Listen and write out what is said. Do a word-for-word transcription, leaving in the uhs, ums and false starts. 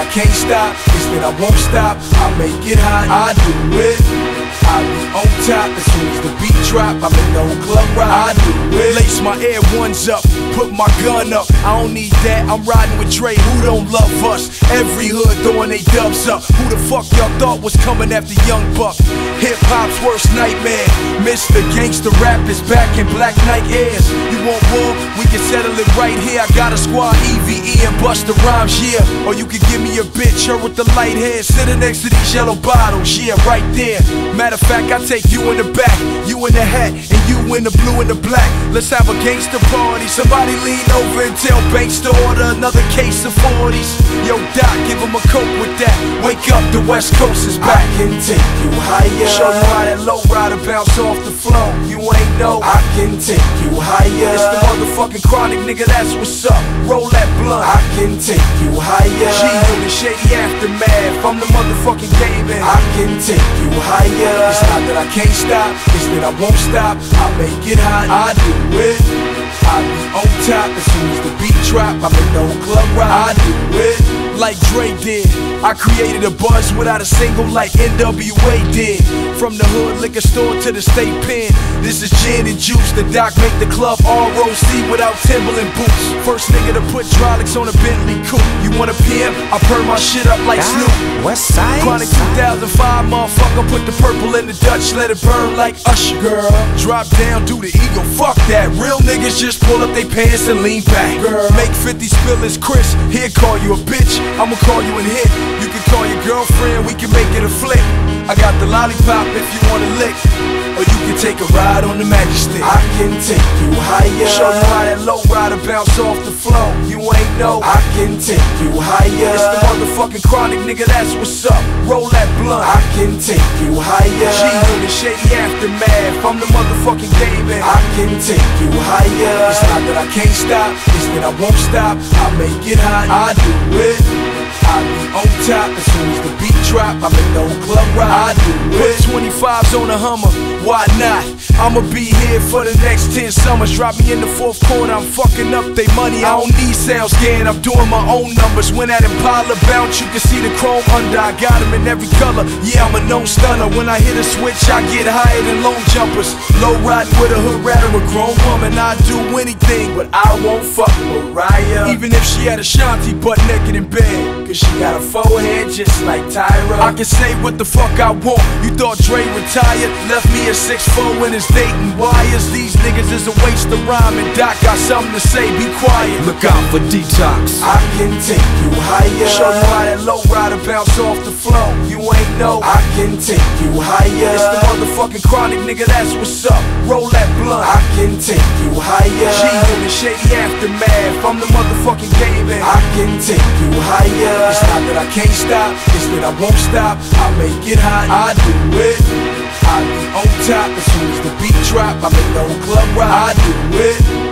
I can't stop, it's that I won't stop. I make it hot, I do it. I be on top as soon as the beat drop. I'm in the whole club ride, I do it. Lace my Air Ones up, put my gun up. I don't need that, I'm riding with Dre, who don't love us? Every hood throwing they dubs up. Who the fuck y'all thought was coming after Young Buck? Hip-hop's worst nightmare. Mister Gangsta Rap is back in Black Knight airs. You want war? We can settle it right here. I got a squad, E V E and Busta Rhymes, yeah. Or you can give me a bitch, her with the light hair, sitting next to these yellow bottles, yeah, right there. Matter of fact, I take you in the back, you in the hat, and you in the blue and the black. Let's have a gangster party. Somebody lean over and tell Banks to order another case of forties. Yo, Doc, give him a coke with that. Wake up, the West Coast is back. I can take you higher. Show you how that low rider bounce off the floor. You ain't know. I can take you higher. It's the motherfucking Chronic, nigga, that's what's up. Roll that blunt. I can take you higher. G in the shady aftermath. I'm the motherfucking game man. I can take you higher. It's not that I can't stop, it's that I won't stop. I make it hot, I do it. I be on top as soon as the beat drop. I'm in the whole club ride, I do it. Like Dre did, I created a buzz without a single like N W A did. From the hood liquor store to the state pen, this is gin and juice. The Doc make the club all roll C without Timberland boots. First nigga to put hydraulics on a Bentley coupe. You want a P M? I burn my shit up like Snoop. West Side Chronic two thousand five, motherfucker, put the purple in the Dutch, let it burn like Usher. Girl, drop down, do the eagle, fuck that. Real niggas just pull up they pants and lean back. Girl, make fifty spill his Chris, he'll call you a bitch, I'ma call you and hit. You can call your girlfriend, we can make it a flick. I got the lollipop if you wanna lick, or you can take a ride on the magic stick. I can take you higher. Show you how that low rider bounce off the floor. You ain't know. I can take you higher. It's the motherfucking Chronic, nigga, that's what's up. Roll that blunt. I can take you higher. G in the shady aftermath. I'm the motherfucking game man. I can take you higher. It's not that I can't stop, it's that I won't stop. I make it hot, I do it. I be on top as soon as the beat drop. I'm in the whole club ride, I do it. Put twenty-fives on a Hummer, why not? I'ma be here for the next ten summers. Drop me in the fourth corner, I'm fucking up they money. I don't need sound scan, I'm doing my own numbers. When that Impala bounce, you can see the chrome under. I got them in every color, yeah, I'm a known stunner. When I hit a switch, I get higher than long jumpers. Low riding with a hood rat or a grown woman. I do anything, but I won't fuck Mariah. Even if she had Ashanti butt naked in bed, cause she got a forehead just like Tyra. I can say what the fuck I want. You thought Dre retired, left me at six four in his dating wires. These niggas is a waste of rhyme, and Doc got something to say, be quiet. Look out for Detox. I can take you higher. Show you how that low rider bounce off the floor. You ain't know. I can take you higher. It's the motherfucking Chronic, nigga, that's what's up. Roll that blunt. I can take you higher. G in the shady aftermath. I'm the motherfucking game man. I can take you higher. It's not that I can't stop, it's that I won't stop. I make it hot, I do it. I be on top as soon as the beat drop. I'm in the whole club ride, I do it.